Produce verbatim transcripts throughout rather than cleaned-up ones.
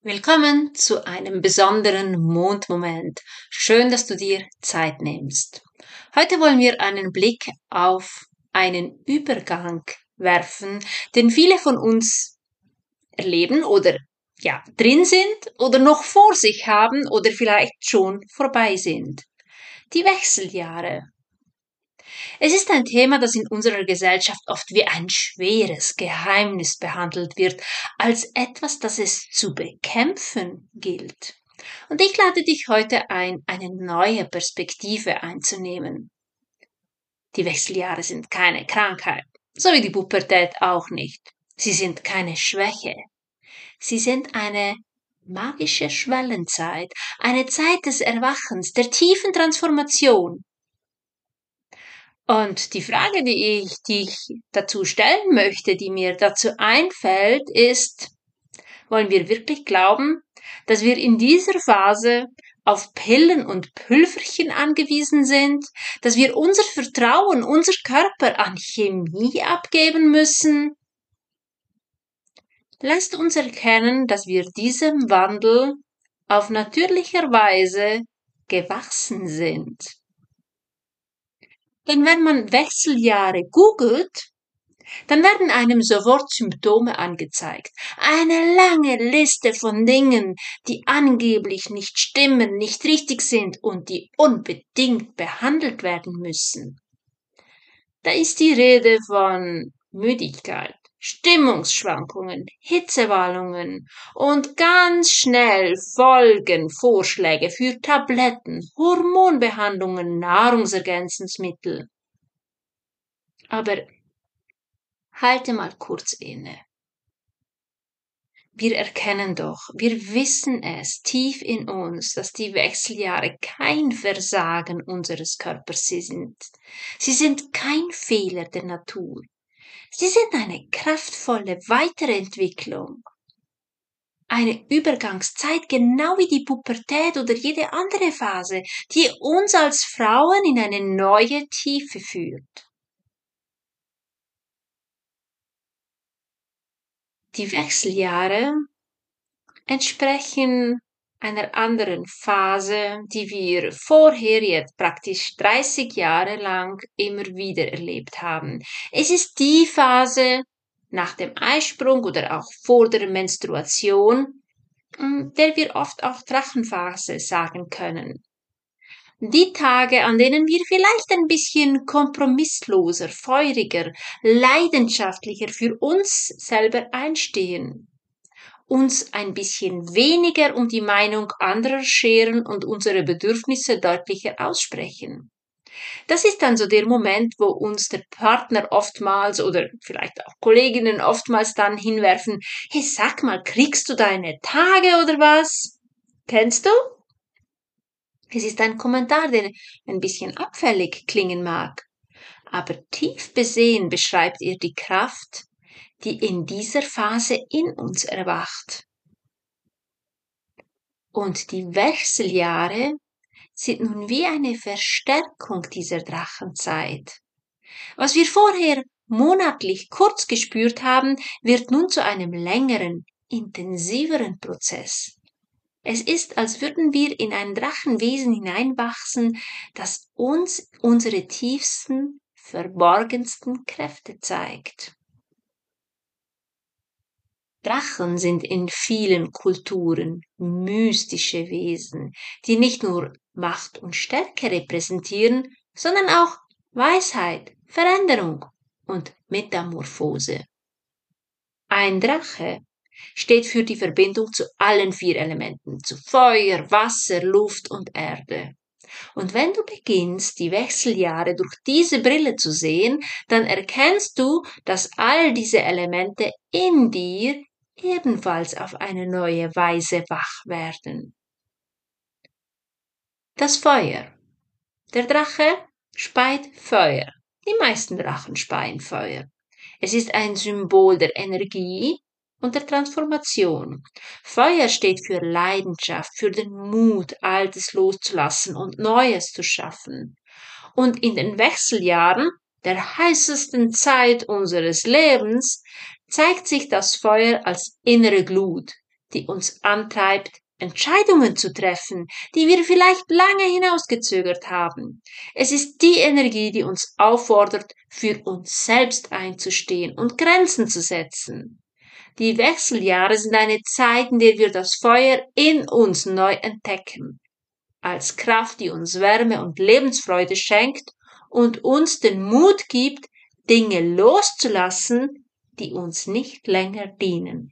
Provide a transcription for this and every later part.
Willkommen zu einem besonderen Mondmoment. Schön, dass du dir Zeit nimmst. Heute wollen wir einen Blick auf einen Übergang werfen, den viele von uns erleben oder ja, drin sind oder noch vor sich haben oder vielleicht schon vorbei sind. Die Wechseljahre. Es ist ein Thema, das in unserer Gesellschaft oft wie ein schweres Geheimnis behandelt wird, als etwas, das es zu bekämpfen gilt. Und ich lade dich heute ein, eine neue Perspektive einzunehmen. Die Wechseljahre sind keine Krankheit, so wie die Pubertät auch nicht. Sie sind keine Schwäche. Sie sind eine magische Schwellenzeit, eine Zeit des Erwachens, der tiefen Transformation. Und die Frage, die ich dich dazu stellen möchte, die mir dazu einfällt, ist, wollen wir wirklich glauben, dass wir in dieser Phase auf Pillen und Pülverchen angewiesen sind, dass wir unser Vertrauen, unser Körper an Chemie abgeben müssen? Lasst uns erkennen, dass wir diesem Wandel auf natürlicher Weise gewachsen sind. Denn wenn man Wechseljahre googelt, dann werden einem sofort Symptome angezeigt. Eine lange Liste von Dingen, die angeblich nicht stimmen, nicht richtig sind und die unbedingt behandelt werden müssen. Da ist die Rede von Müdigkeit, Stimmungsschwankungen, Hitzewallungen und ganz schnell folgen Vorschläge für Tabletten, Hormonbehandlungen, Nahrungsergänzungsmittel. Aber halte mal kurz inne. Wir erkennen doch, wir wissen es tief in uns, dass die Wechseljahre kein Versagen unseres Körpers sind. Sie sind kein Fehler der Natur. Sie sind eine kraftvolle Weiterentwicklung. Eine Übergangszeit, genau wie die Pubertät oder jede andere Phase, die uns als Frauen in eine neue Tiefe führt. Die Wechseljahre entsprechen einer anderen Phase, die wir vorher jetzt praktisch dreißig Jahre lang immer wieder erlebt haben. Es ist die Phase nach dem Eisprung oder auch vor der Menstruation, der wir oft auch Drachenphase sagen können. Die Tage, an denen wir vielleicht ein bisschen kompromissloser, feuriger, leidenschaftlicher für uns selber einstehen, uns ein bisschen weniger um die Meinung anderer scheren und unsere Bedürfnisse deutlicher aussprechen. Das ist dann so der Moment, wo uns der Partner oftmals oder vielleicht auch Kolleginnen oftmals dann hinwerfen, hey, sag mal, kriegst du deine Tage oder was? Kennst du? Es ist ein Kommentar, der ein bisschen abfällig klingen mag, aber tief besehen beschreibt er die Kraft, die in dieser Phase in uns erwacht. Und die Wechseljahre sind nun wie eine Verstärkung dieser Drachenzeit. Was wir vorher monatlich kurz gespürt haben, wird nun zu einem längeren, intensiveren Prozess. Es ist, als würden wir in ein Drachenwesen hineinwachsen, das uns unsere tiefsten, verborgensten Kräfte zeigt. Drachen sind in vielen Kulturen mystische Wesen, die nicht nur Macht und Stärke repräsentieren, sondern auch Weisheit, Veränderung und Metamorphose. Ein Drache steht für die Verbindung zu allen vier Elementen, zu Feuer, Wasser, Luft und Erde. Und wenn du beginnst, die Wechseljahre durch diese Brille zu sehen, dann erkennst du, dass all diese Elemente in dir ebenfalls auf eine neue Weise wach werden. Das Feuer. Der Drache speit Feuer. Die meisten Drachen speien Feuer. Es ist ein Symbol der Energie und der Transformation. Feuer steht für Leidenschaft, für den Mut, Altes loszulassen und Neues zu schaffen. Und in den Wechseljahren, der heißesten Zeit unseres Lebens, zeigt sich das Feuer als innere Glut, die uns antreibt, Entscheidungen zu treffen, die wir vielleicht lange hinausgezögert haben. Es ist die Energie, die uns auffordert, für uns selbst einzustehen und Grenzen zu setzen. Die Wechseljahre sind eine Zeit, in der wir das Feuer in uns neu entdecken, als Kraft, die uns Wärme und Lebensfreude schenkt und uns den Mut gibt, Dinge loszulassen, die uns nicht länger dienen.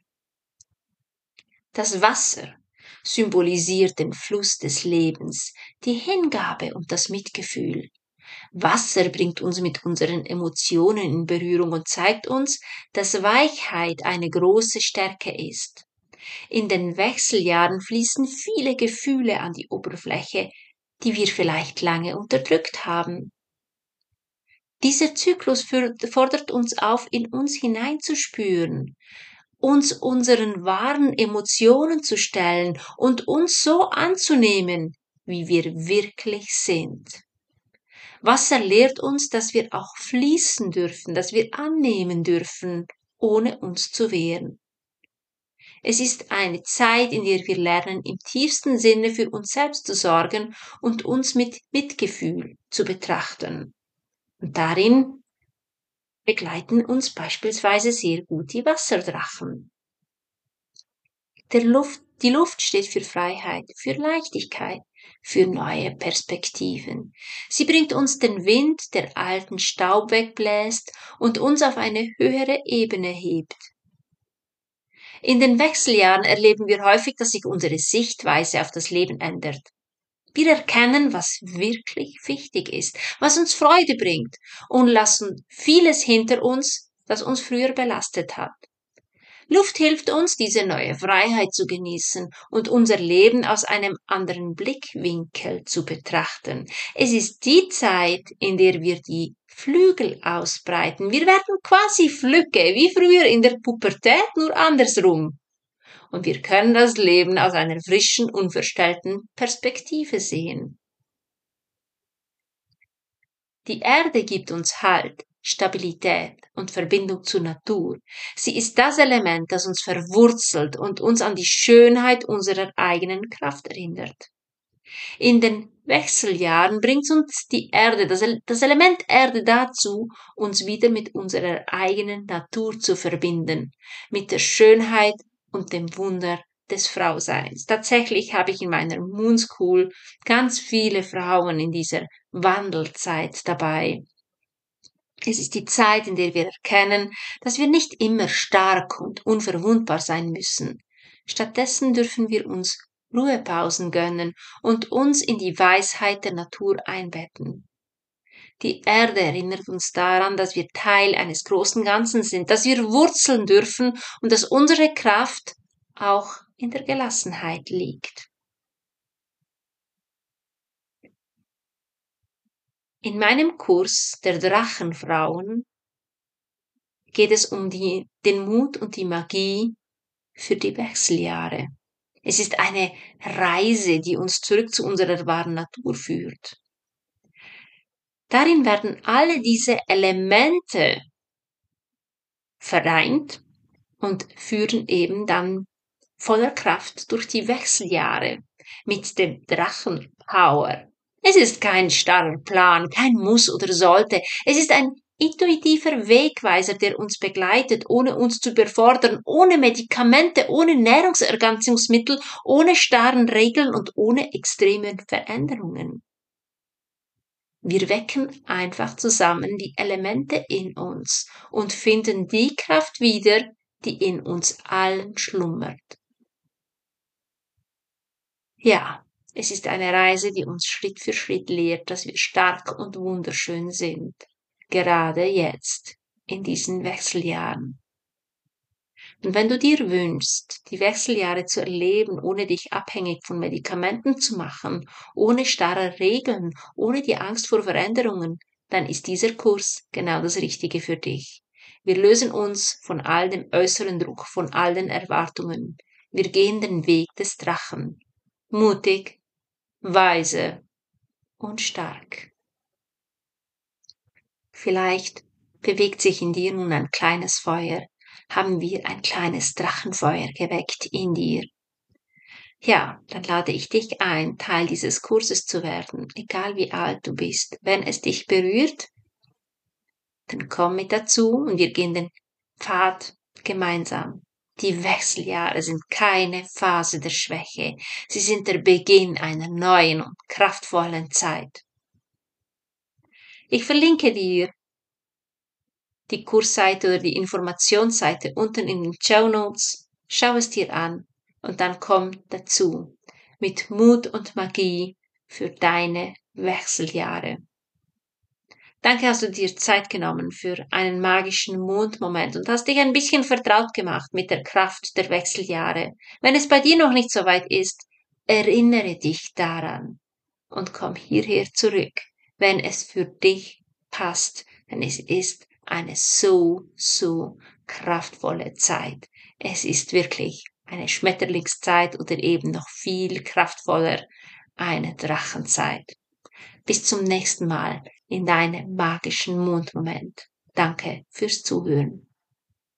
Das Wasser symbolisiert den Fluss des Lebens, die Hingabe und das Mitgefühl. Wasser bringt uns mit unseren Emotionen in Berührung und zeigt uns, dass Weichheit eine große Stärke ist. In den Wechseljahren fließen viele Gefühle an die Oberfläche, die wir vielleicht lange unterdrückt haben. Dieser Zyklus fordert uns auf, in uns hineinzuspüren, uns unseren wahren Emotionen zu stellen und uns so anzunehmen, wie wir wirklich sind. Wasser lehrt uns, dass wir auch fließen dürfen, dass wir annehmen dürfen, ohne uns zu wehren. Es ist eine Zeit, in der wir lernen, im tiefsten Sinne für uns selbst zu sorgen und uns mit Mitgefühl zu betrachten. Und darin begleiten uns beispielsweise sehr gut die Wasserdrachen. Der Luft, die Luft steht für Freiheit, für Leichtigkeit, für neue Perspektiven. Sie bringt uns den Wind, der alten Staub wegbläst und uns auf eine höhere Ebene hebt. In den Wechseljahren erleben wir häufig, dass sich unsere Sichtweise auf das Leben ändert. Wir erkennen, was wirklich wichtig ist, was uns Freude bringt und lassen vieles hinter uns, das uns früher belastet hat. Luft hilft uns, diese neue Freiheit zu genießen und unser Leben aus einem anderen Blickwinkel zu betrachten. Es ist die Zeit, in der wir die Flügel ausbreiten. Wir werden quasi Flügge, wie früher in der Pubertät, nur andersrum. Und wir können das Leben aus einer frischen, unverstellten Perspektive sehen. Die Erde gibt uns Halt, Stabilität und Verbindung zur Natur. Sie ist das Element, das uns verwurzelt und uns an die Schönheit unserer eigenen Kraft erinnert. In den Wechseljahren bringt uns die Erde, das, das Element Erde dazu, uns wieder mit unserer eigenen Natur zu verbinden, mit der Schönheit und dem Wunder des Frauseins. Tatsächlich habe ich in meiner Moon School ganz viele Frauen in dieser Wandelzeit dabei. Es ist die Zeit, in der wir erkennen, dass wir nicht immer stark und unverwundbar sein müssen. Stattdessen dürfen wir uns Ruhepausen gönnen und uns in die Weisheit der Natur einbetten. Die Erde erinnert uns daran, dass wir Teil eines großen Ganzen sind, dass wir wurzeln dürfen und dass unsere Kraft auch in der Gelassenheit liegt. In meinem Kurs der Drachenfrauen geht es um die, den Mut und die Magie für die Wechseljahre. Es ist eine Reise, die uns zurück zu unserer wahren Natur führt. Darin werden alle diese Elemente vereint und führen eben dann voller Kraft durch die Wechseljahre mit dem Drachenpower. Es ist kein starrer Plan, kein Muss oder sollte. Es ist ein intuitiver Wegweiser, der uns begleitet, ohne uns zu überfordern, ohne Medikamente, ohne Nahrungsergänzungsmittel, ohne starren Regeln und ohne extremen Veränderungen. Wir wecken einfach zusammen die Elemente in uns und finden die Kraft wieder, die in uns allen schlummert. Ja, es ist eine Reise, die uns Schritt für Schritt lehrt, dass wir stark und wunderschön sind. Gerade jetzt, in diesen Wechseljahren. Und wenn du dir wünschst, die Wechseljahre zu erleben, ohne dich abhängig von Medikamenten zu machen, ohne starre Regeln, ohne die Angst vor Veränderungen, dann ist dieser Kurs genau das Richtige für dich. Wir lösen uns von all dem äußeren Druck, von all den Erwartungen. Wir gehen den Weg des Drachen. Mutig, weise und stark. Vielleicht bewegt sich in dir nun ein kleines Feuer, haben wir ein kleines Drachenfeuer geweckt in dir. Ja, dann lade ich dich ein, Teil dieses Kurses zu werden, egal wie alt du bist. Wenn es dich berührt, dann komm mit dazu und wir gehen den Pfad gemeinsam. Die Wechseljahre sind keine Phase der Schwäche. Sie sind der Beginn einer neuen und kraftvollen Zeit. Ich verlinke dir die Kursseite oder die Informationsseite unten in den Show Notes. Schau es dir an und dann komm dazu mit Mut und Magie für deine Wechseljahre. Danke, hast du dir Zeit genommen für einen magischen Mondmoment und hast dich ein bisschen vertraut gemacht mit der Kraft der Wechseljahre. Wenn es bei dir noch nicht so weit ist, erinnere dich daran und komm hierher zurück, wenn es für dich passt, denn es ist eine so, so kraftvolle Zeit. Es ist wirklich eine Schmetterlingszeit oder eben noch viel kraftvoller eine Drachenzeit. Bis zum nächsten Mal in deinem magischen Mondmoment. Danke fürs Zuhören.